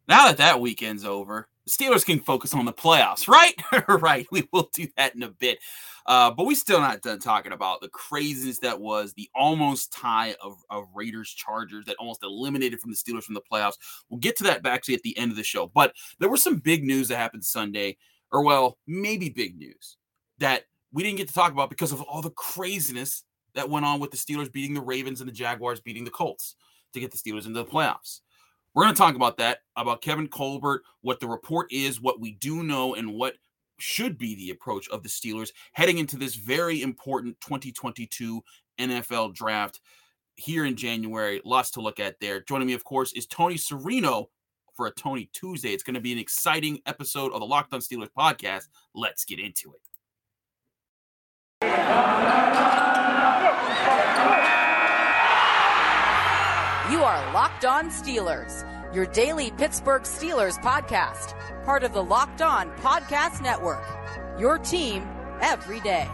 Now that weekend's over, the Steelers can focus on the playoffs, right? Right. We will do that in a bit. But we still not done talking about the craziness that was the almost tie of Raiders Chargers that almost eliminated from the Steelers from the playoffs. We'll get to that actually at the end of the show. But there was some big news that happened Sunday, or well, maybe big news that we didn't get to talk about because of all the craziness that went on with the Steelers beating the Ravens and the Jaguars beating the Colts to get the Steelers into the playoffs. We're going to talk about that, about Kevin Colbert, what the report is, what we do know, and what should be the approach of the Steelers heading into this very important 2022 NFL draft here in January. Lots to look at there. Joining me, of course, is Tony Serino for a Tony Tuesday. It's going to be an exciting episode of the Locked On Steelers podcast. Let's get into it. You are Locked On Steelers, your daily Pittsburgh Steelers podcast, part of the Locked On Podcast Network, your team every day.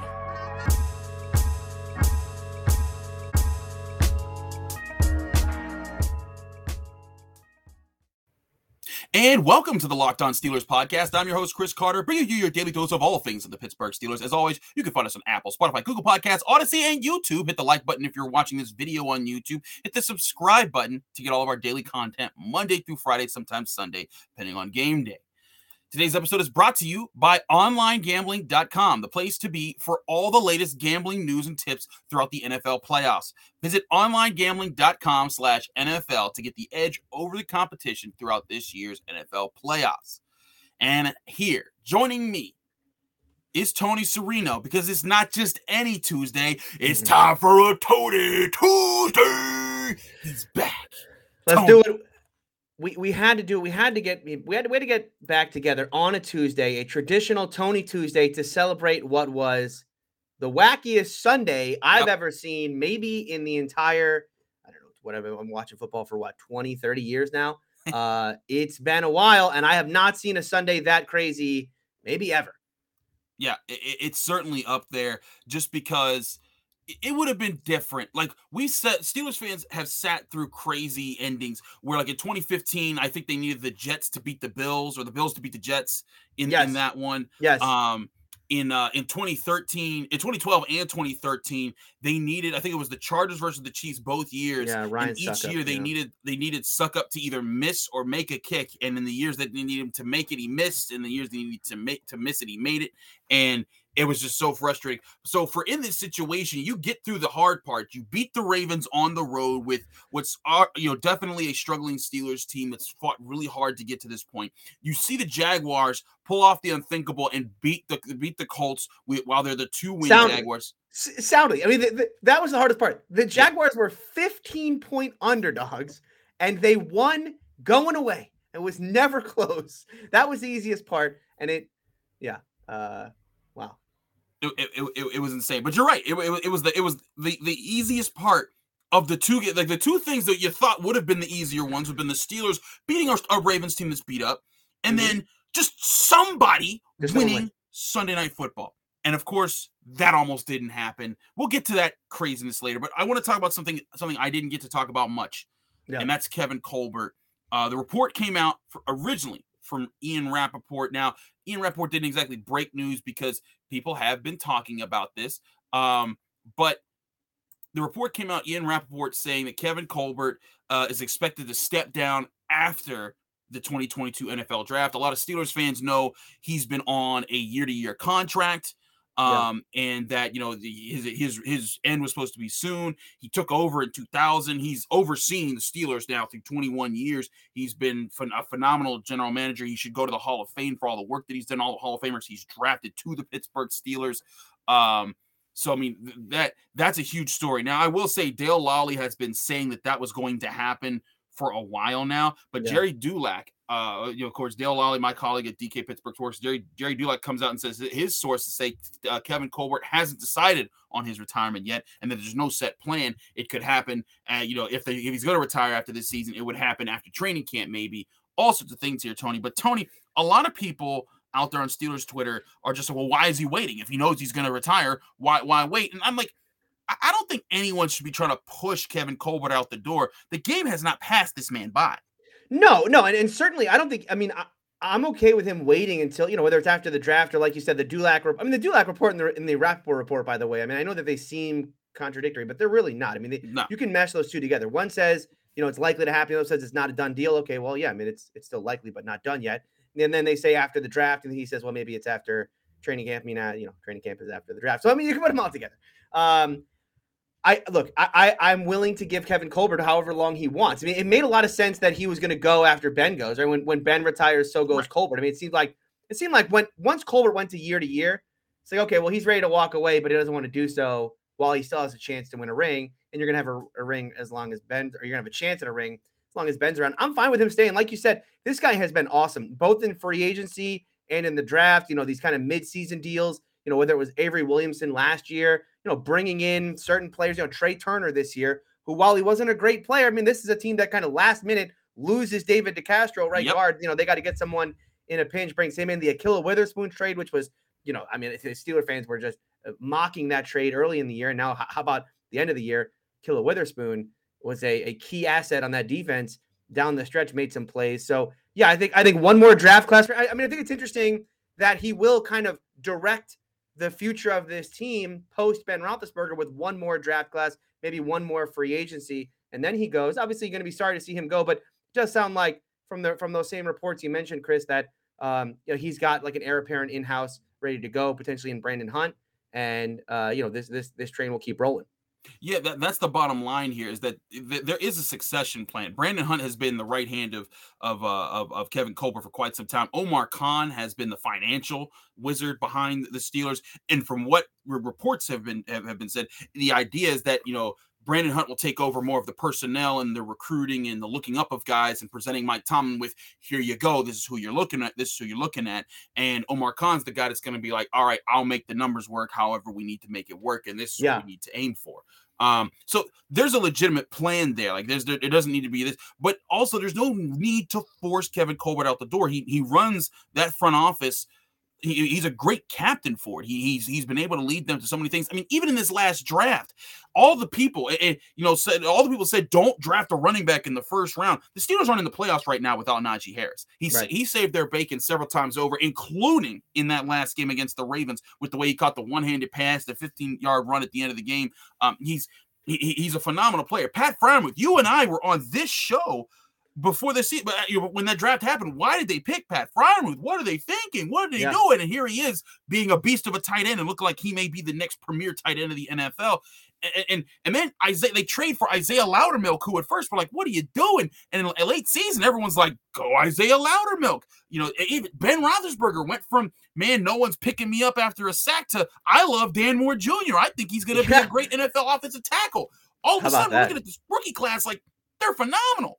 And welcome to the Locked On Steelers podcast. I'm your host, Chris Carter, bringing you your daily dose of all things in the Pittsburgh Steelers. As always, you can find us on Apple, Spotify, Google Podcasts, Odyssey, and YouTube. Hit the like button if you're watching this video on YouTube. Hit the subscribe button to get all of our daily content Monday through Friday, sometimes Sunday, depending on game day. Today's episode is brought to you by OnlineGambling.com, the place to be for all the latest gambling news and tips throughout the NFL playoffs. Visit OnlineGambling.com/NFL to get the edge over the competition throughout this year's NFL playoffs. And here, joining me, is Tony Serino, because it's not just any Tuesday, it's time for a Tony Tuesday. He's back. Let's do it. We had to do it. We had to get back together on a Tuesday, a traditional Tony Tuesday, to celebrate what was the wackiest Sunday I've ever seen, maybe in the entire, I don't know, whatever. I'm watching football for 20, 30 years now. It's been a while, and I have not seen a Sunday that crazy, maybe ever. Yeah, it's certainly up there, just because it would have been different. Like we said, Steelers fans have sat through crazy endings where, like in 2015, I think they needed the Jets to beat the Bills, or the Bills to beat the Jets in that one. Yes. In 2013, in 2012 and 2013, they needed, I think it was the Chargers versus the Chiefs both years. Yeah, Ryan and each Suckup, year they needed Suckup to either miss or make a kick. And in the years that they needed him to make it, he missed. In the years they needed to miss it, he made it. And it was just so frustrating. So in this situation, you get through the hard part. You beat the Ravens on the road with what's definitely a struggling Steelers team that's fought really hard to get to this point. You see the Jaguars pull off the unthinkable and beat the Colts while they're the 2-win Jaguars. Soundly. I mean, that was the hardest part. The Jaguars were 15-point underdogs, and they won going away. It was never close. That was the easiest part, and wow. It was insane, but you're right. It was the easiest part of the two. Like the two things that you thought would have been the easier ones would have been the Steelers beating our Ravens team that's beat up, and then just somebody winning Sunday Night Football. And of course, that almost didn't happen. We'll get to that craziness later, but I want to talk about something I didn't get to talk about much, and that's Kevin Colbert. The report came out originally from Ian Rappaport. Now, Ian Rappaport didn't exactly break news because people have been talking about this. But the report came out, Ian Rappaport saying that Kevin Colbert is expected to step down after the 2022 NFL draft. A lot of Steelers fans know he's been on a year-to-year contract. And that, his end was supposed to be soon. He took over in 2000. He's overseen the Steelers now through 21 years. He's been a phenomenal general manager. He should go to the Hall of Fame for all the work that he's done. All the Hall of Famers he's drafted to the Pittsburgh Steelers. So, I mean, that's a huge story. Now, I will say Dale Lolley has been saying that was going to happen for a while now, but Jerry Dulac, of course, Dale Lolley, my colleague at DK Pittsburgh Sports, Jerry Dulac comes out and says that his sources say Kevin Colbert hasn't decided on his retirement yet, and that there's no set plan. It could happen, if he's going to retire after this season, it would happen after training camp, maybe. All sorts of things here, Tony. But Tony, a lot of people out there on Steelers Twitter are just, well, why is he waiting? If he knows he's going to retire, why wait? And I'm like, I don't think anyone should be trying to push Kevin Colbert out the door. The game has not passed this man by. No, and certainly I don't think. I mean, I'm okay with him waiting until, whether it's after the draft or, like you said, the Dulac. The Dulac report and the Rappaport report, by the way. I mean, I know that they seem contradictory, but they're really not. I mean, No. you can mesh those two together. One says, it's likely to happen. The other says it's not a done deal. Okay, well, yeah, I mean, it's still likely, but not done yet. And then they say after the draft, and he says, well, maybe it's after training camp. I mean, training camp is after the draft. So I mean, you can put them all together. I'm willing to give Kevin Colbert however long he wants. I mean, it made a lot of sense that he was going to go after Ben goes, right? When Ben retires, so goes Colbert. I mean, it seemed like once Colbert went to year, it's like, okay, well, he's ready to walk away, but he doesn't want to do so while he still has a chance to win a ring. And you're going to have a ring as long as Ben, or you're going to have a chance at a ring as long as Ben's around. I'm fine with him staying. Like you said, this guy has been awesome, both in free agency and in the draft. These kind of mid-season deals. Whether it was Avery Williamson last year, bringing in certain players, Trey Turner this year, who, while he wasn't a great player, I mean, this is a team that kind of last minute loses David DeCastro, right guard. They got to get someone in a pinch, brings him in. The Ahkello Witherspoon trade, which was, the Steeler fans were just mocking that trade early in the year. And now, how about the end of the year? Ahkello Witherspoon was a key asset on that defense down the stretch, made some plays. So, yeah, I think one more draft class. I think it's interesting that he will kind of direct the future of this team post Ben Roethlisberger with one more draft class, maybe one more free agency, and then he goes. Obviously, you're going to be sorry to see him go, but it does sound like from those same reports you mentioned, Chris, that he's got like an heir apparent in-house ready to go, potentially in Brandon Hunt, and this train will keep rolling. Yeah, that's the bottom line here, is that there is a succession plan. Brandon Hunt has been the right hand of Kevin Colbert for quite some time. Omar Khan has been the financial wizard behind the Steelers, and from what reports have been said, the idea is that Brandon Hunt will take over more of the personnel and the recruiting and the looking up of guys and presenting Mike Tomlin with, here you go, this is who you're looking at, this is who you're looking at. And Omar Khan's the guy that's going to be like, all right, I'll make the numbers work however we need to make it work, and this is what we need to aim for. So there's a legitimate plan there. Like it doesn't need to be this, but also there's no need to force Kevin Colbert out the door. He runs that front office. He's a great captain for it. He's been able to lead them to so many things. I mean, even in this last draft, all the people said don't draft a running back in the first round. The Steelers aren't in the playoffs right now without Najee Harris. He saved their bacon several times over, including in that last game against the Ravens with the way he caught the one-handed pass, the 15-yard run at the end of the game. He's a phenomenal player. Pat Freiermuth, you and I were on this show before the season, but when that draft happened, why did they pick Pat Freiermuth? What are they thinking? What are they doing? And here he is, being a beast of a tight end and looking like he may be the next premier tight end of the NFL. And then they trade for Isaiah Loudermilk, who at first were like, what are you doing? And in a late season, everyone's like, go Isaiah Loudermilk. Even Ben Roethlisberger went from, man, no one's picking me up after a sack, to I love Dan Moore Jr. I think he's going to be a great NFL offensive tackle. All of a sudden, we're looking at this rookie class like, they're phenomenal.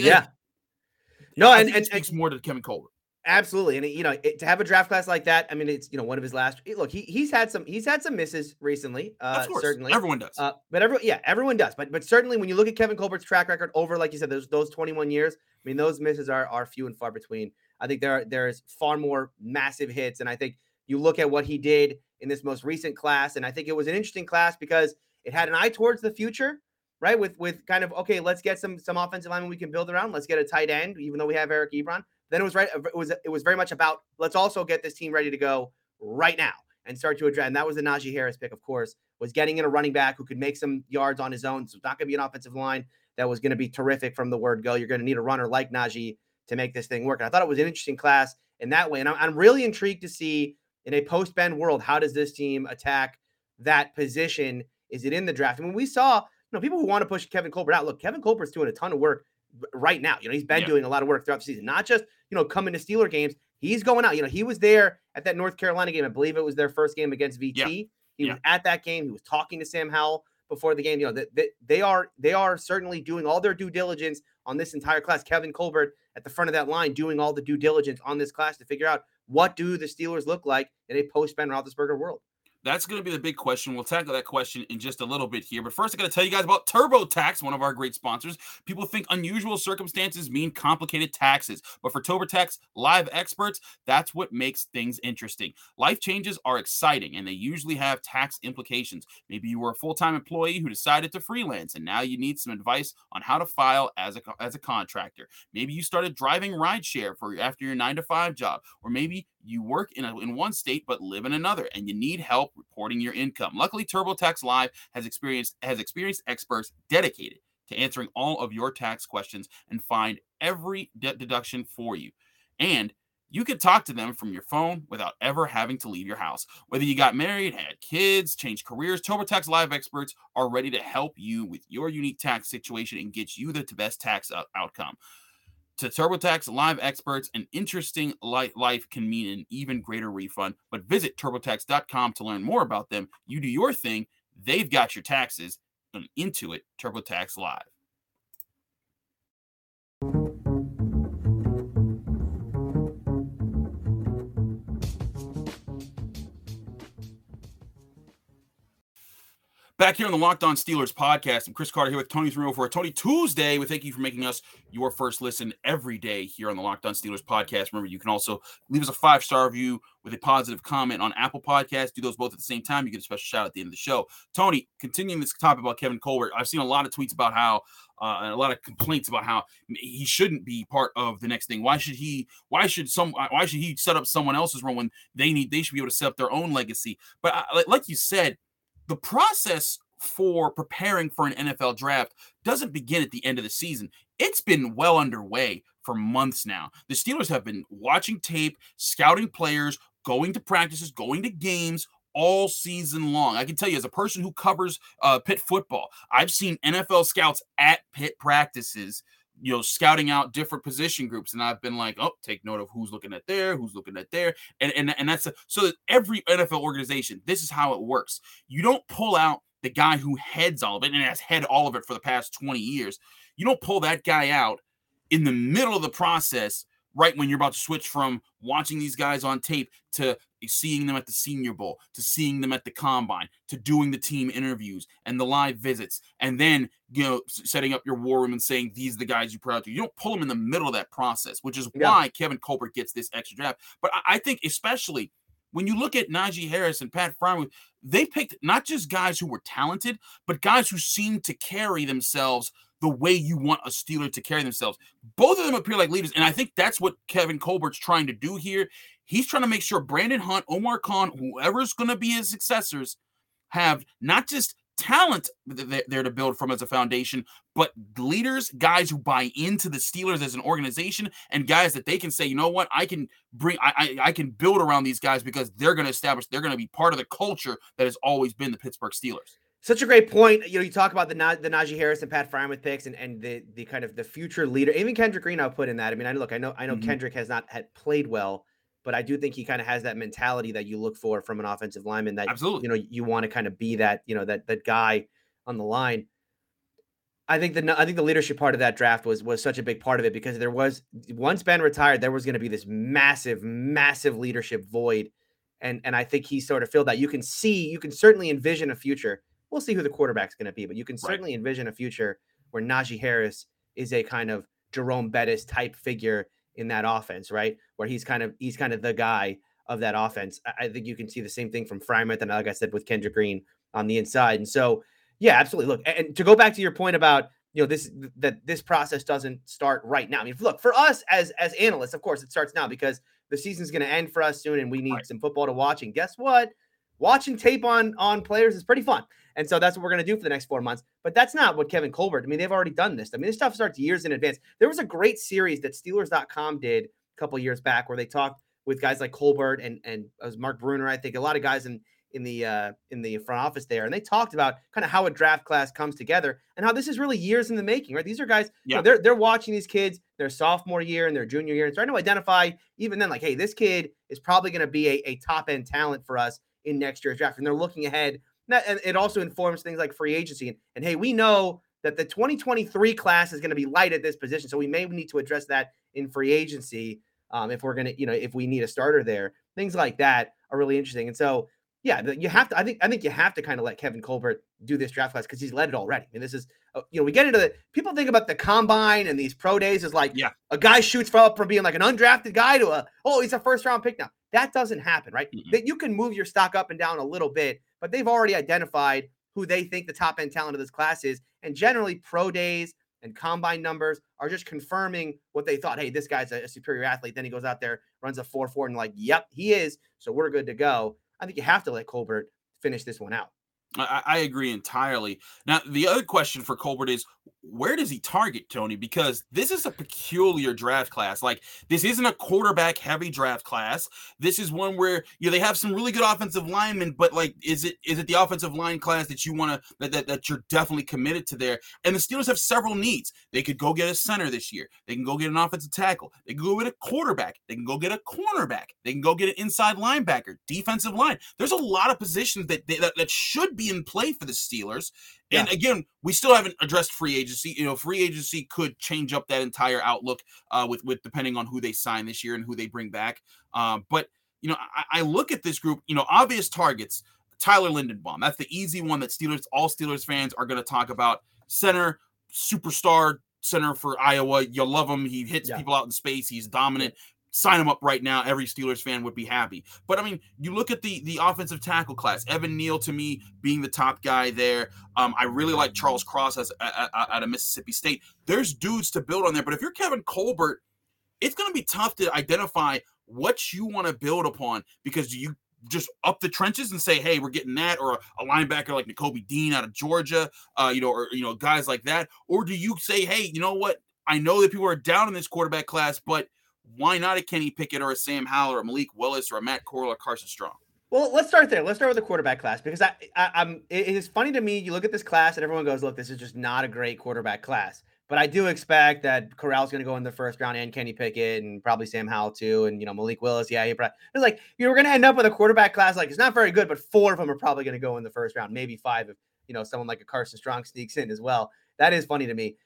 It speaks more to Kevin Colbert. Absolutely. And to have a draft class like that, I mean, it's one of his last. Look, he's had some misses recently. Of course, certainly everyone does. But everyone does. But certainly, when you look at Kevin Colbert's track record over, like you said, those 21 years, I mean, those misses are few and far between. I think there's far more massive hits, and I think you look at what he did in this most recent class, and I think it was an interesting class because it had an eye towards the future. Right, with kind of, okay, let's get some offensive linemen we can build around. Let's get a tight end, even though we have Eric Ebron. Then it was very much about, let's also get this team ready to go right now and start to address. And that was the Najee Harris pick, of course, was getting in a running back who could make some yards on his own. So it's not going to be an offensive line that was going to be terrific from the word go. You're going to need a runner like Najee to make this thing work. And I thought it was an interesting class in that way. And I'm really intrigued to see, in a post-Ben world, how does this team attack that position? Is it in the draft? I mean, we saw, people who want to push Kevin Colbert out. Look, Kevin Colbert's doing a ton of work right now. He's been doing a lot of work throughout the season, not just, coming to Steeler games. He's going out. He was there at that North Carolina game. I believe it was their first game against VT. He was at that game. He was talking to Sam Howell before the game. They are certainly doing all their due diligence on this entire class. Kevin Colbert at the front of that line doing all the due diligence on this class to figure out, what do the Steelers look like in a post-Ben Roethlisberger world. that's going to be the big question. We'll tackle that question in just a little bit here. But first, I got to tell you guys about TurboTax, one of our great sponsors. People think unusual circumstances mean complicated taxes. But for TurboTax Live experts, that's what makes things interesting. Life changes are exciting, and they usually have tax implications. Maybe you were a full-time employee who decided to freelance, and now you need some advice on how to file as a contractor. Maybe you started driving rideshare after your 9-to-5 job, or maybe you work in one state but live in another, and you need help reporting your income. Luckily, TurboTax Live has experienced experts dedicated to answering all of your tax questions and find every deduction for you. And you can talk to them from your phone without ever having to leave your house. Whether you got married, had kids, changed careers, TurboTax Live experts are ready to help you with your unique tax situation and get you the best tax outcome. To TurboTax Live experts, an interesting life can mean an even greater refund. But visit TurboTax.com to learn more about them. You do your thing, they've got your taxes, and Intuit TurboTax Live. Back here on the Locked On Steelers podcast, I'm Chris Carter here with Tony Theriot for a Tony Tuesday. We thank you for making us your first listen every day here on the Locked On Steelers podcast. Remember, you can also leave us a 5-star review with a positive comment on Apple Podcasts. Do those both at the same time. You get a special shout out at the end of the show. Tony, continuing this topic about Kevin Colbert, I've seen a lot of tweets about how and a lot of complaints about how he shouldn't be part of the next thing. Why should he set up someone else's role when they should be able to set up their own legacy? But like you said, the process for preparing for an NFL draft doesn't begin at the end of the season. It's been well underway for months now. The Steelers have been watching tape, scouting players, going to practices, going to games all season long. I can tell you, as a person who covers Pitt football, I've seen NFL scouts at Pitt practices, scouting out different position groups. And I've been like, oh, take note of who's looking at there, who's looking at there. And that's so that every NFL organization, this is how it works. You don't pull out the guy who heads all of it and has had all of it for the past 20 years. You don't pull that guy out in the middle of the process, right when you're about to switch from watching these guys on tape to seeing them at the Senior Bowl, to seeing them at the Combine, to doing the team interviews and the live visits, and then, setting up your war room and saying, these are the guys you put out there. You don't pull them in the middle of that process, which is why Kevin Colbert gets this extra draft. But I think especially when you look at Najee Harris and Pat Freiermuth, they picked not just guys who were talented, but guys who seemed to carry themselves the way you want a Steeler to carry themselves. Both of them appear like leaders, and I think that's what Kevin Colbert's trying to do here. He's trying to make sure Brandon Hunt, Omar Khan, whoever's going to be his successors, have not just talent there to build from as a foundation, but leaders, guys who buy into the Steelers as an organization, and guys that they can say, you know what, I can build around these guys because they're going to be part of the culture that has always been the Pittsburgh Steelers. Such a great point. You talk about the Najee Harris and Pat Freiermuth picks and the kind of the future leader. Even Kendrick Green, I'll put in that. I mean, I know mm-hmm. Kendrick has not played well, but I do think he kind of has that mentality that you look for from an offensive lineman. That absolutely, you want to kind of be that, that guy on the line. I think the leadership part of that draft was such a big part of it because there was, once Ben retired, there was going to be this massive leadership void, and I think he sort of filled that. You can certainly envision a future. We'll see who the quarterback's going to be, but you can certainly envision a future where Najee Harris is a kind of Jerome Bettis type figure in that offense, right? Where he's kind of the guy of that offense. I think you can see the same thing from Freiermuth and, like I said, with Kendrick Green on the inside. And so, yeah, absolutely. Look, and to go back to your point about, this process doesn't start right now. I mean, look, for us as analysts, of course, it starts now because the season's going to end for us soon and we need some football to watch. And guess what? Watching tape on players is pretty fun. And so that's what we're going to do for the next 4 months. But that's not what Kevin Colbert, I mean, they've already done this. I mean, this stuff starts years in advance. There was a great series that Steelers.com did a couple of years back where they talked with guys like Colbert and it was Mark Bruner, I think, a lot of guys in the front office there. And they talked about kind of how a draft class comes together and how this is really years in the making, right? These are guys, they're watching these kids their sophomore year and their junior year and trying to identify even then, like, hey, this kid is probably going to be a top end talent for us in next year's draft. And they're looking ahead. And it also informs things like free agency. And hey, we know that the 2023 class is going to be light at this position. So we may need to address that in free agency if we're going to, if we need a starter there. Things like that are really interesting. And so, Yeah, you have to. I think you have to kind of let Kevin Colbert do this draft class because he's led it already. I mean, this is we get into the people think about the combine and these pro days as like a guy shoots from being like an undrafted guy to he's a first round pick now. That doesn't happen, right? That you can move your stock up and down a little bit, but they've already identified who they think the top end talent of this class is, and generally pro days and combine numbers are just confirming what they thought. Hey, this guy's a superior athlete. Then he goes out there, runs a 4.4, and like, yep, he is. So we're good to go. I think you have to let Colbert finish this one out. I agree entirely. Now, the other question for Colbert is, where does he target, Tony? Because this is a peculiar draft class. Like, this isn't a quarterback heavy draft class. This is one where they have some really good offensive linemen, but like, is it the offensive line class that you want to that you're definitely committed to there? And the Steelers have several needs. They could go get a center this year. They can go get an offensive tackle. They can go get a quarterback. They can go get a cornerback. They can go get an inside linebacker, defensive line. There's a lot of positions that should be in play for the Steelers. And again, we still haven't addressed free agency. Free agency could change up that entire outlook with depending on who they sign this year and who they bring back. But I look at this group, obvious targets. Tyler Linderbaum, that's the easy one that all Steelers fans are going to talk about. Center, superstar center for Iowa. You'll love him. He hits people out in space. He's dominant. Sign him up right now. Every Steelers fan would be happy. But, I mean, you look at the offensive tackle class. Evan Neal, to me, being the top guy there. I really like Charles Cross out of Mississippi State. There's dudes to build on there. But if you're Kevin Colbert, it's going to be tough to identify what you want to build upon, because do you just up the trenches and say, hey, we're getting that, or a linebacker like Nakobe Dean out of Georgia, or guys like that? Or do you say, hey, you know what? I know that people are down in this quarterback class, but why not a Kenny Pickett or a Sam Howell or a Malik Willis or a Matt Corral or Carson Strong? Well, let's start there. Let's start with the quarterback class, because it is funny to me. You look at this class and everyone goes, look, this is just not a great quarterback class. But I do expect that Corral's going to go in the first round, and Kenny Pickett, and probably Sam Howell too, and Malik Willis. Yeah, it's like we're going to end up with a quarterback class like it's not very good, but 4 of them are probably going to go in the first round, maybe 5 if someone like a Carson Strong sneaks in as well. That is funny to me.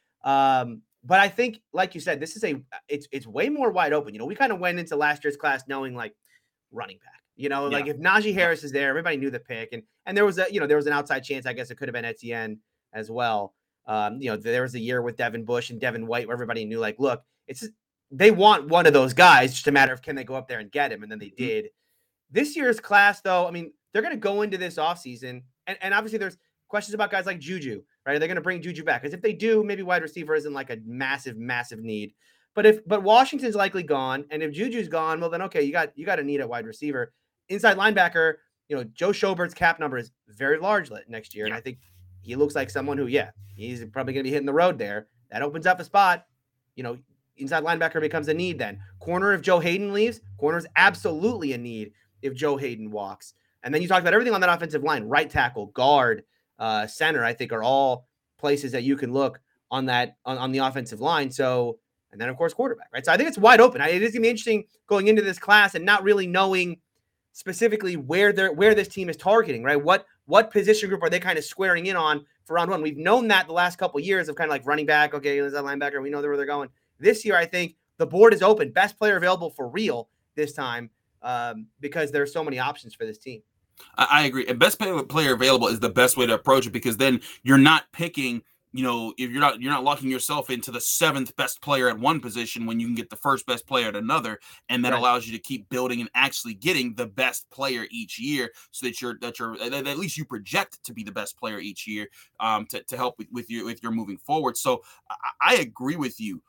But I think, like you said, this is it's way more wide open. We kind of went into last year's class knowing like running back. Like if Najee Harris is there, everybody knew the pick, and there was an outside chance, I guess it could have been Etienne as well. There was a year with Devin Bush and Devin White where everybody knew, like, look, they want one of those guys, just a matter of can they go up there and get him, and then they did. This year's class, though, I mean, they're going to go into this offseason, and obviously there's questions about guys like Juju, right? Are they going to bring Juju back? Because if they do, maybe wide receiver isn't like a massive, massive need. But Washington's likely gone, and if Juju's gone, well then okay, you got a need at wide receiver. Inside linebacker, Joe Schobert's cap number is very large next year, and I think he looks like someone who, he's probably going to be hitting the road there. That opens up a spot. Inside linebacker becomes a need then. Corner, if Joe Hayden leaves, corner's absolutely a need if Joe Hayden walks. And then you talk about everything on that offensive line, right tackle, guard, center, I think are all places that you can look on that on the offensive line. So, and then of course quarterback, right? So I think it's wide open. It is going to be interesting going into this class and not really knowing specifically where this team is targeting, right? What position group are they kind of squaring in on for round one? We've known that the last couple of years of kind of like running back. Okay, is that linebacker? We know where they're going. This year, I think the board is open. Best player available for real this time because there's so many options for this team. I agree. And best player available is the best way to approach it, because then you're not picking, if you're not locking yourself into the 7th best player at one position when you can get the first best player at another, and that allows you to keep building and actually getting the best player each year, so that at least you project to be the best player each year to help with your moving forward. So I agree with you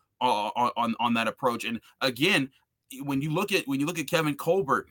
on that approach. And again, when you look at Kevin Colbert,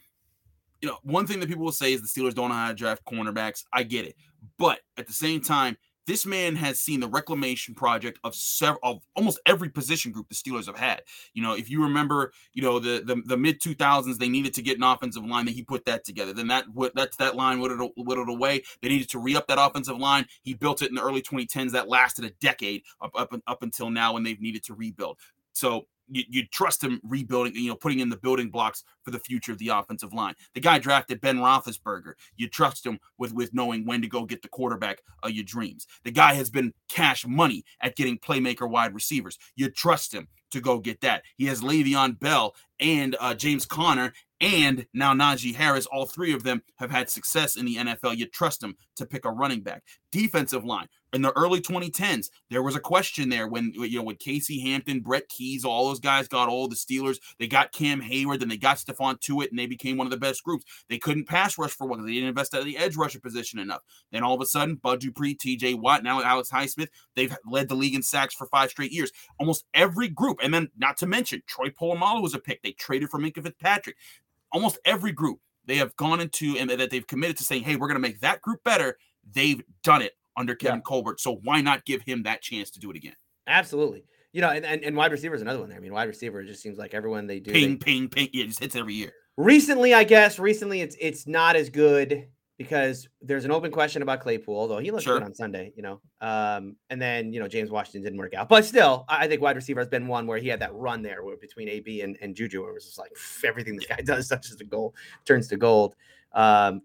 one thing that people will say is the Steelers don't know how to draft cornerbacks. I get it. But at the same time, this man has seen the reclamation project of almost every position group the Steelers have had. If you remember, the mid 2000s, they needed to get an offensive line, that he put that together. Then that line whittled away. They needed to re-up that offensive line. He built it in the early 2010s. That lasted a decade up until now, when they've needed to rebuild. So you trust him rebuilding, putting in the building blocks for the future of the offensive line. The guy drafted Ben Roethlisberger. You trust him with knowing when to go get the quarterback of your dreams. The guy has been cash money at getting playmaker wide receivers. You trust him to go get that. He has Le'Veon Bell and James Conner and now Najee Harris. All three of them have had success in the NFL. You trust them to pick a running back. Defensive line. In the early 2010s, there was a question there when Casey Hampton, Brett Keys, all those guys got old. The Steelers, they got Cam Hayward, then they got Stephon Tuitt, and they became one of the best groups. They couldn't pass rush for one. They didn't invest at the edge rusher position enough. Then all of a sudden, Bud Dupree, T.J. Watt, now Alex Highsmith, they've led the league in sacks for 5 straight years. Almost every group, and then not to mention, Troy Polamalu was a pick. They traded for Minkah Fitzpatrick. Almost every group they have gone into and that they've committed to saying, hey, we're going to make that group better. They've done it under Kevin Colbert. So why not give him that chance to do it again? Absolutely. And wide receiver is another one there. I mean, wide receiver just seems like everyone they do. Ping. Yeah, it just hits every year. Recently it's not as good because there's an open question about Claypool, although he looked good on Sunday, and then, James Washington didn't work out. But still, I think wide receiver has been one where he had that run there between AB and Juju, where it was just like everything this guy does touches the goal, turns to gold. And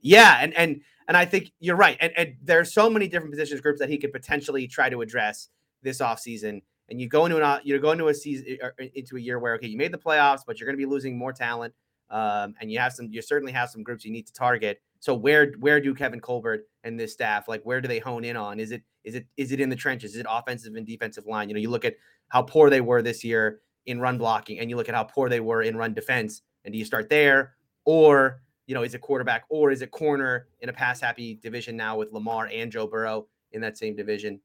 I think you're right. And there's so many different positions groups that he could potentially try to address this offseason. And you go into a season, into a year where, okay, you made the playoffs, but you're going to be losing more talent. And you certainly have some groups you need to target. So where do Kevin Colbert and this staff, like, where do they hone in on? Is it in the trenches? Is it offensive and defensive line? You look at how poor they were this year in run blocking, and you look at how poor they were in run defense. And do you start there, or is it quarterback, or is it corner in a pass happy division now with Lamar and Joe Burrow in that same division?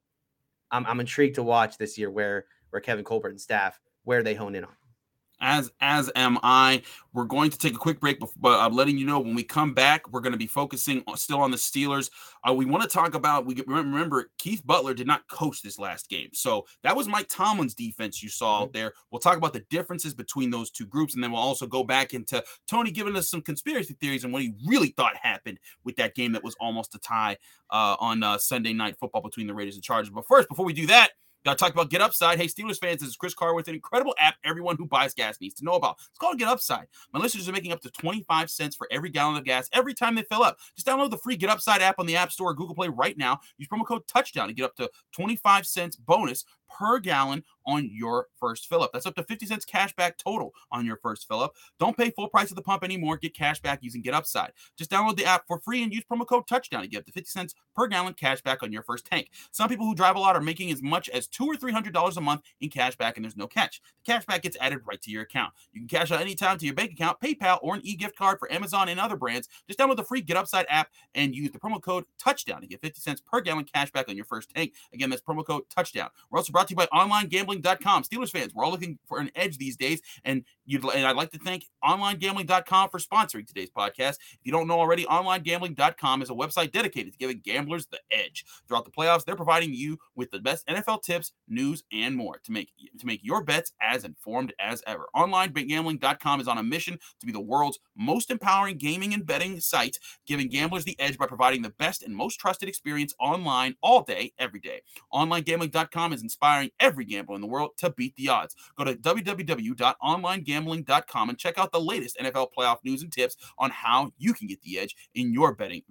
I'm intrigued to watch this year where Kevin Colbert and staff, where they hone in on. As am I. We're going to take a quick break, but I'm letting you know when we come back, we're going to be focusing still on the Steelers. We want to talk about, remember, Keith Butler did not coach this last game. So that was Mike Tomlin's defense you saw out there. We'll talk about the differences between those two groups, and then we'll also go back into Tony giving us some conspiracy theories and what he really thought happened with that game that was almost a tie on Sunday Night Football between the Raiders and Chargers. But first, before we do that, got to talk about Get Upside. Hey, Steelers fans, this is Chris Carr with an incredible app everyone who buys gas needs to know about. It's called Get Upside. My listeners are making up to 25 cents for every gallon of gas every time they fill up. Just download the free Get Upside app on the App Store or Google Play right now. Use promo code TOUCHDOWN to get up to 25 cents bonus per gallon on your first fill up. That's up to 50 cents cash back total on your first fill up. Don't pay full price at the pump anymore. Get cash back using Get Upside. Just download the app for free and use promo code TOUCHDOWN to get up to 50 cents per gallon cash back on your first tank. Some people who drive a lot are making as much as $200 or $300 a month in cash back, and there's no catch. The cash back gets added right to your account. You can cash out anytime to your bank account, PayPal, or an e-gift card for Amazon and other brands. Just download the free Get Upside app and use the promo code TOUCHDOWN to get 50 cents per gallon cash back on your first tank. Again, that's promo code TOUCHDOWN. We're also brought to you by OnlineGambling.com. Steelers fans, we're all looking for an edge these days, and I'd like to thank OnlineGambling.com for sponsoring today's podcast. If you don't know already, OnlineGambling.com is a website dedicated to giving gamblers the edge. Throughout the playoffs, they're providing you with the best NFL tips, news, and more to make your bets as informed as ever. OnlineGambling.com is on a mission to be the world's most empowering gaming and betting site, giving gamblers the edge by providing the best and most trusted experience online all day, every day. OnlineGambling.com is inspiring every gambler in the world to beat the odds. Go to www.onlinegambling.com and check out the latest NFL playoff news and tips on how you can get the edge in your betting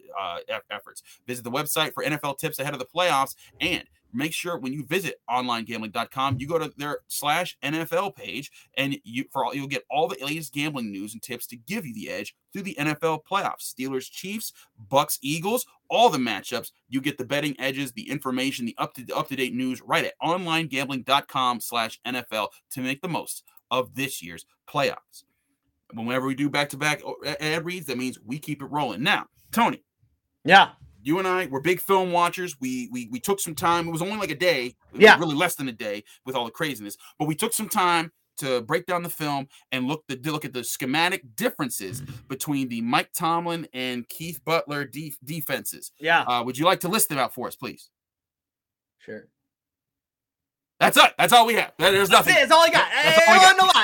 efforts. Visit the website for NFL tips ahead of the playoffs, and make sure when you visit onlinegambling.com, you go to their /NFL page, and you'll get all the latest gambling news and tips to give you the edge through the NFL playoffs. Steelers, Chiefs, Bucks, Eagles, all the matchups. You get the betting edges, the information, the up-to-date news right at onlinegambling.com/NFL to make the most of this year's playoffs. Whenever we do back-to-back ad reads, that means we keep it rolling. Now, Tony. Yeah. You and I, we're big film watchers. We took some time. It was only like a day. Yeah. Really less than a day with all the craziness. But we took some time to break down the film and look at the schematic differences between the Mike Tomlin and Keith Butler defenses. Yeah. Would you like to list them out for us, please? Sure. That's it. That's all we have. There's nothing. That's all I got. That's all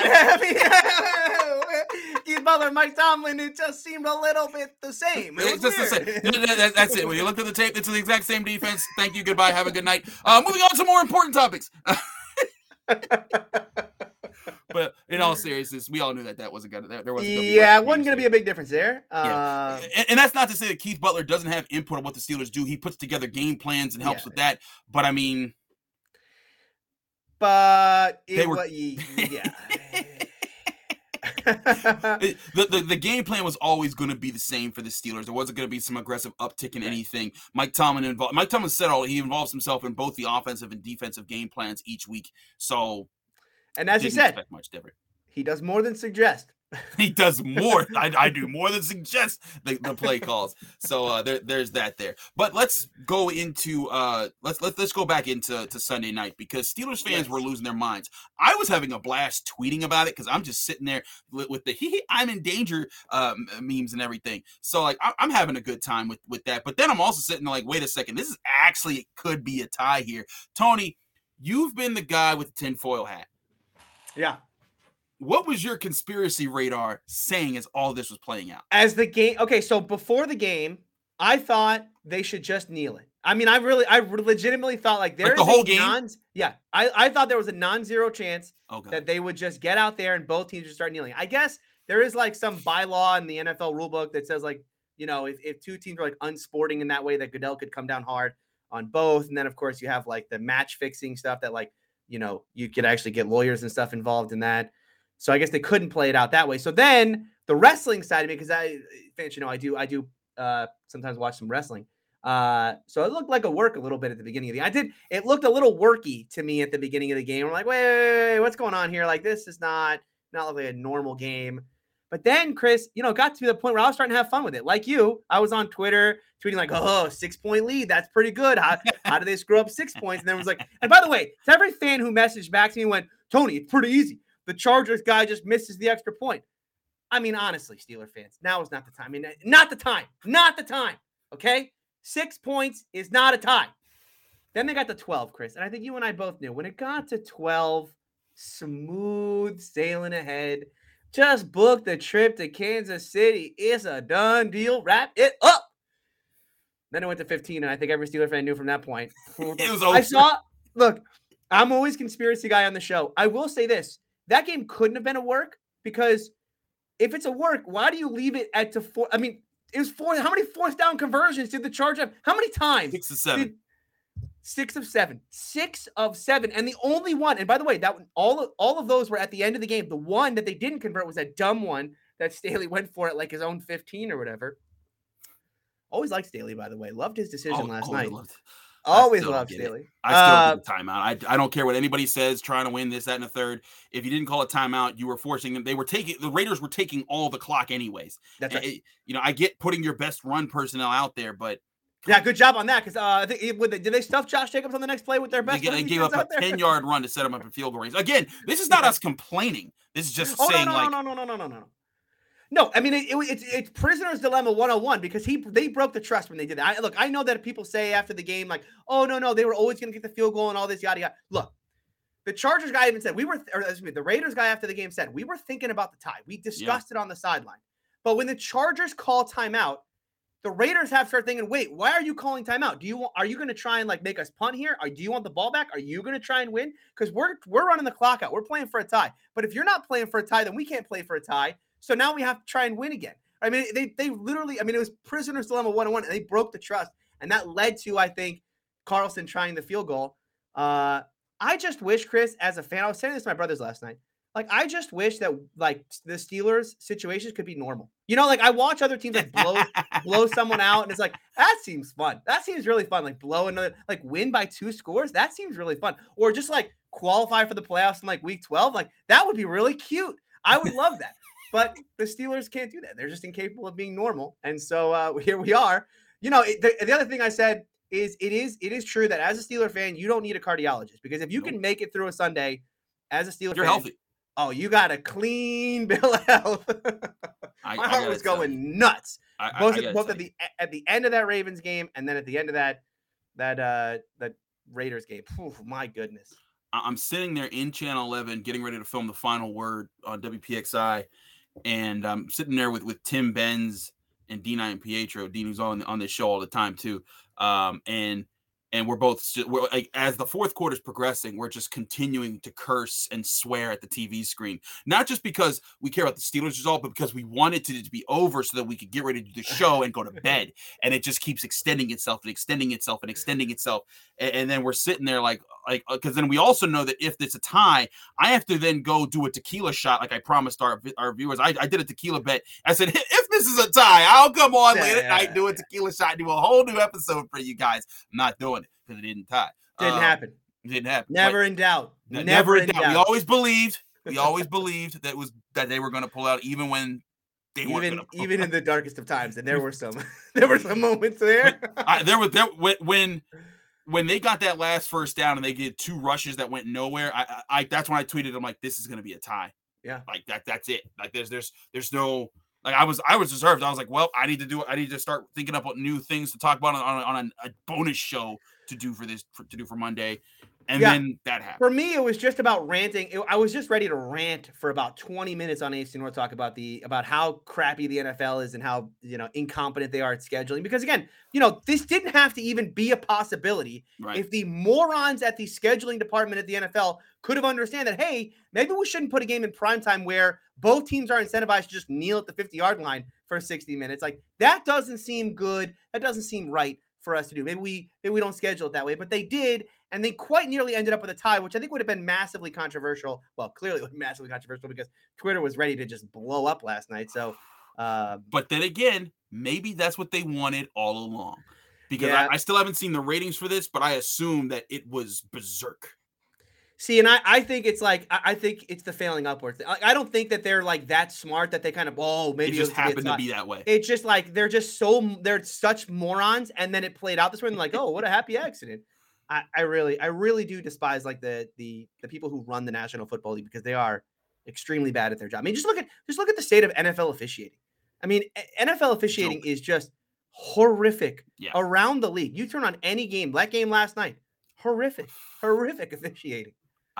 I got. Keith Butler and Mike Tomlin, it just seemed a little bit the same. It's just the same. That's it. When you look at the tape, it's the exact same defense. Thank you. Goodbye. Have a good night. Moving on to more important topics. But in all seriousness, we all knew that wasn't going to. There wasn't. Yeah, it wasn't going to be a big difference there. Yeah. And that's not to say that Keith Butler doesn't have input on what the Steelers do. He puts together game plans and helps with that. But I mean, yeah. The game plan was always going to be the same for the Steelers. There wasn't going to be some aggressive uptick in anything. Mike Tomlin said he involves himself in both the offensive and defensive game plans each week. So, and as he said, expect much different. He does more than suggest. He does more. I do more than suggest the play calls. So there's that there. But let's go into let's go back into Sunday night, because Steelers fans were losing their minds. I was having a blast tweeting about it because I'm just sitting there with the I'm in danger memes and everything. So like I'm having a good time with that. But then I'm also sitting there like, wait a second, this is actually, it could be a tie here. Tony, you've been the guy with the tinfoil hat. Yeah. What was your conspiracy radar saying as all this was playing out? As the game, okay, so before the game, I thought they should just kneel it. I mean, I legitimately thought like the whole game. I thought there was a non-zero chance that they would just get out there and both teams would start kneeling. I guess there is like some bylaw in the NFL rulebook that says like, you know, if two teams are like unsporting in that way, that Goodell could come down hard on both. And then of course you have like the match fixing stuff that like, you know, you could actually get lawyers and stuff involved in that. So I guess they couldn't play it out that way. So then the wrestling side of me, because I do sometimes watch some wrestling. So it looked like a work a little bit at the beginning of the game. It looked a little worky to me at the beginning of the game. I'm like, wait, what's going on here? Like, this is not like a normal game. But then, Chris, you know, got to the point where I was starting to have fun with it. Like you, I was on Twitter tweeting like, 6-point lead. That's pretty good. How do they screw up 6 points? And then it was like, and by the way, to every fan who messaged back to me went, Tony, it's pretty easy. The Chargers guy just misses the extra point. I mean, honestly, Steeler fans, now is not the time. I mean, not the time. Okay? 6 points is not a tie. Then they got to 12, Chris. And I think you and I both knew when it got to 12, smooth sailing ahead. Just book the trip to Kansas City. It's a done deal. Wrap it up. Then it went to 15, and I think every Steeler fan knew from that point. It was over. Look, I'm always conspiracy guy on the show. I will say this. That game couldn't have been a work, because if it's a work, why do you leave it at to 4? I mean, it was 4. How many fourth down conversions did the Chargers have? How many times? 6 of 7. 6 of 7. 6 of 7. And the only one, and by the way, that all of those were at the end of the game. The one that they didn't convert was that dumb one that Staley went for at like his own 15 or whatever. Always liked Staley, by the way. Loved his decision last night. Always loved Staley. I still don't get a timeout. I don't care what anybody says, trying to win this, that, and the third. If you didn't call a timeout, you were forcing them. The Raiders were taking all the clock anyways. That's right. I get putting your best run personnel out there, but yeah, good job on that. Because I think did they stuff Josh Jacobs on the next play with their best? They gave up a 10-yard run to set him up in field goal range. Again, this is not us complaining. This is just saying no. No, I mean it's prisoner's dilemma 101, because they broke the trust when they did that. Look, I know that people say after the game like, oh no, they were always going to get the field goal and all this yada yada. Look, the Chargers guy even said the Raiders guy after the game said we were thinking about the tie. We discussed it on the sideline, but when the Chargers call timeout, the Raiders have to start thinking, wait, why are you calling timeout? Are you going to try and like make us punt here? Do you want the ball back? Are you going to try and win? Because we're running the clock out. We're playing for a tie. But if you're not playing for a tie, then we can't play for a tie. So now we have to try and win again. I mean, they literally, I mean, it was prisoner's dilemma 101, and they broke the trust. And that led to, I think, Carlson trying the field goal. I just wish, Chris, as a fan, I was saying this to my brothers last night. Like, I just wish that, like, the Steelers situations could be normal. You know, like, I watch other teams, like, blow someone out, and it's like, that seems fun. That seems really fun. Like, win by 2 scores. That seems really fun. Or just, like, qualify for the playoffs in, like, week 12. Like, that would be really cute. I would love that. But the Steelers can't do that. They're just incapable of being normal. And so here we are. You know, the other thing I said is it is true that as a Steeler fan, you don't need a cardiologist, because if you can make it through a Sunday as a Steeler fan, healthy. Oh, you got a clean bill of health. My heart was going nuts. Both at the end of that Ravens game and then at the end of that Raiders game. Ooh, my goodness. I'm sitting there in Channel 11 getting ready to film The Final Word on WPXI. And I'm sitting there with Tim Benz and Dina and Pietro. Dean, who's on this show all the time too. And And we're like, as the fourth quarter is progressing, we're just continuing to curse and swear at the TV screen. Not just because we care about the Steelers result, but because we wanted it to be over so that we could get ready to do the show and go to bed. And it just keeps extending itself and extending itself and extending itself. And then we're sitting there like, because then we also know that if it's a tie, I have to then go do a tequila shot like I promised our viewers. I did a tequila bet. I said, if this is a tie, I'll come on late at night, do a tequila shot, do a whole new episode for you guys. I'm not doing it because it didn't tie. Didn't happen. Didn't happen. Never in doubt. Never in doubt. We always believed that they were going to pull out even when they weren't going to pull even out. in the darkest of times. And there were some moments there. When they got that last first down and they did 2 rushes that went nowhere, I that's when I tweeted, I'm like, this is going to be a tie. Yeah. Like that's it. Like there's no, like I was reserved. I was like, well, I need to start thinking up what new things to talk about on a bonus show to do for Monday. And then that happened. For me, it was just about ranting. I was just ready to rant for about 20 minutes on AFC North Talk about how crappy the NFL is and how, incompetent they are at scheduling. Because again, this didn't have to even be a possibility. Right. If the morons at the scheduling department at the NFL could have understand that, hey, maybe we shouldn't put a game in primetime where both teams are incentivized to just kneel at the 50-yard line for 60 minutes. Like, that doesn't seem good. That doesn't seem right for us to do. Maybe we don't schedule it that way, but they did. And they quite nearly ended up with a tie, which I think would have been massively controversial. Well, clearly massively controversial because Twitter was ready to just blow up last night. So, but then again, maybe that's what they wanted all along. Because I still haven't seen the ratings for this, but I assume that it was berserk. See, and I think it's like, I think it's the failing upwards. I don't think that they're like that smart that they kind of, maybe it just happened to be that way. It's just like, they're such morons. And then it played out this way. And like, oh, what a happy accident. I really do despise like the people who run the National Football League because they are extremely bad at their job. I mean, just look at the state of NFL officiating. I mean, NFL officiating is just horrific around the league. You turn on any game, that game last night, horrific officiating.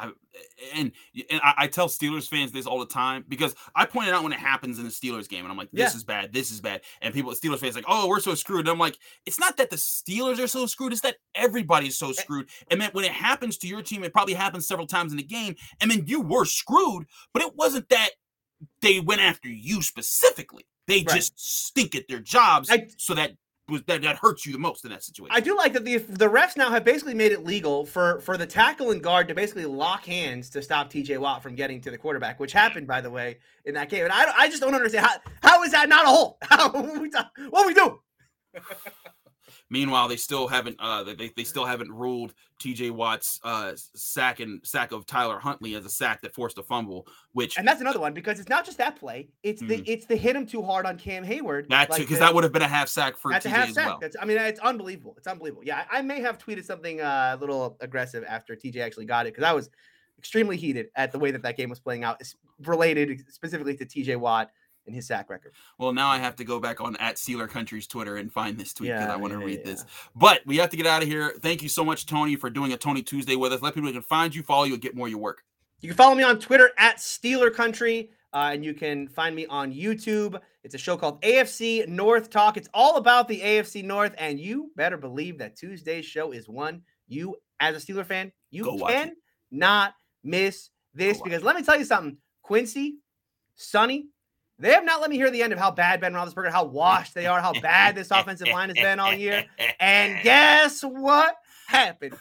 I tell Steelers fans this all the time because I point it out when it happens in the Steelers game, and I'm like, this is bad, and Steelers fans like, oh, we're so screwed. And I'm like, it's not that the Steelers are so screwed, it's that everybody's so screwed. And then when it happens to your team, it probably happens several times in the game, and then you were screwed, but it wasn't that they went after you specifically. They just stink at their jobs, so that hurts you the most in that situation. I do like that the refs now have basically made it legal for the tackle and guard to basically lock hands to stop TJ Watt from getting to the quarterback, which happened, by the way, in that game. And I just don't understand how is that not a hole? What we do? Meanwhile, they still haven't ruled TJ Watt's sack of Tyler Huntley as a sack that forced a fumble. And that's another one because it's not just that play; it's the hit him too hard on Cam Hayward. Because that would have been a half sack for TJ as well. It's unbelievable. It's unbelievable. Yeah, I may have tweeted something a little aggressive after TJ actually got it because I was extremely heated at the way that game was playing out, related specifically to TJ Watt and his sack record. Well, now I have to go back on @SteelerCountry's Twitter and find this tweet because I want to read this. But we have to get out of here. Thank you so much, Tony, for doing a Tony Tuesday with us. Let people can find you, follow you, and get more of your work. You can follow me on Twitter @SteelerCountry, and you can find me on YouTube. It's a show called AFC North Talk. It's all about the AFC North, and you better believe that Tuesday's show is one you, as a Steeler fan, you can not miss this because let me tell you something, Quincy, Sonny, they have not let me hear the end of how bad Ben Roethlisberger, how washed they are, how bad this offensive line has been all year. And guess what happened?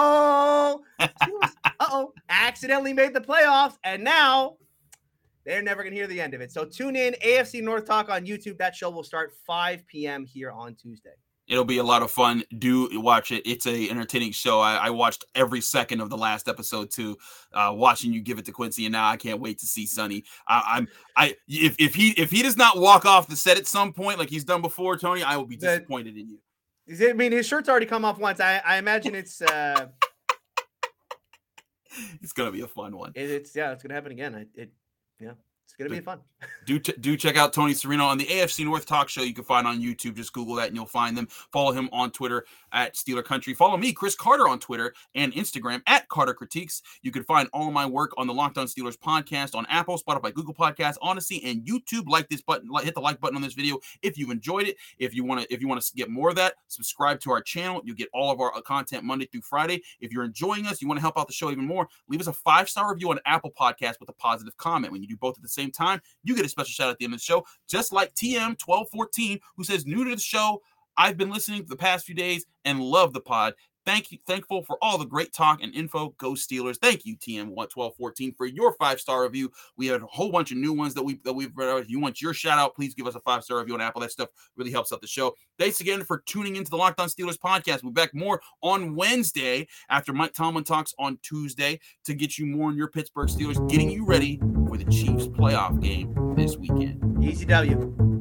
Accidentally made the playoffs, and now they're never going to hear the end of it. So tune in, AFC North Talk on YouTube. That show will start 5 p.m. here on Tuesday. It'll be a lot of fun. Do watch it. It's an entertaining show. I watched every second of the last episode too, watching you give it to Quincy, and now I can't wait to see Sonny. If he does not walk off the set at some point like he's done before, Tony, I will be disappointed in you. I mean, his shirt's already come off once. I imagine it's it's gonna be a fun one. It's gonna happen again. It's gonna be fun. Do check out Tony Serino on the AFC North Talk Show. You can find on YouTube. Just Google that and you'll find them. Follow him on Twitter at Steeler Country. Follow me, Chris Carter, on Twitter and Instagram at Carter Critiques. You can find all of my work on the Locked On Steelers podcast on Apple, Spotify, Google Podcasts, Odyssey, and YouTube. Like this button, hit the like button on this video if you've enjoyed it. If you want to get more of that, subscribe to our channel. You get all of our content Monday through Friday. If you're enjoying us, you want to help out the show even more, leave us a 5-star review on Apple Podcasts with a positive comment. When you do both at the same time, you get a special shout out at the end of the show, just like TM1214, who says, new to the show, I've been listening for the past few days and love the pod. Thankful for all the great talk and info. Go Steelers. Thank you, TM1214, for your 5-star review. We have a whole bunch of new ones that we've read out. If you want your shout out, please give us a 5-star review on Apple. That stuff really helps out the show. Thanks again for tuning into the Locked On Steelers podcast. We'll be back more on Wednesday after Mike Tomlin talks on Tuesday to get you more on your Pittsburgh Steelers, getting you ready for the Chiefs playoff game this weekend. Easy W.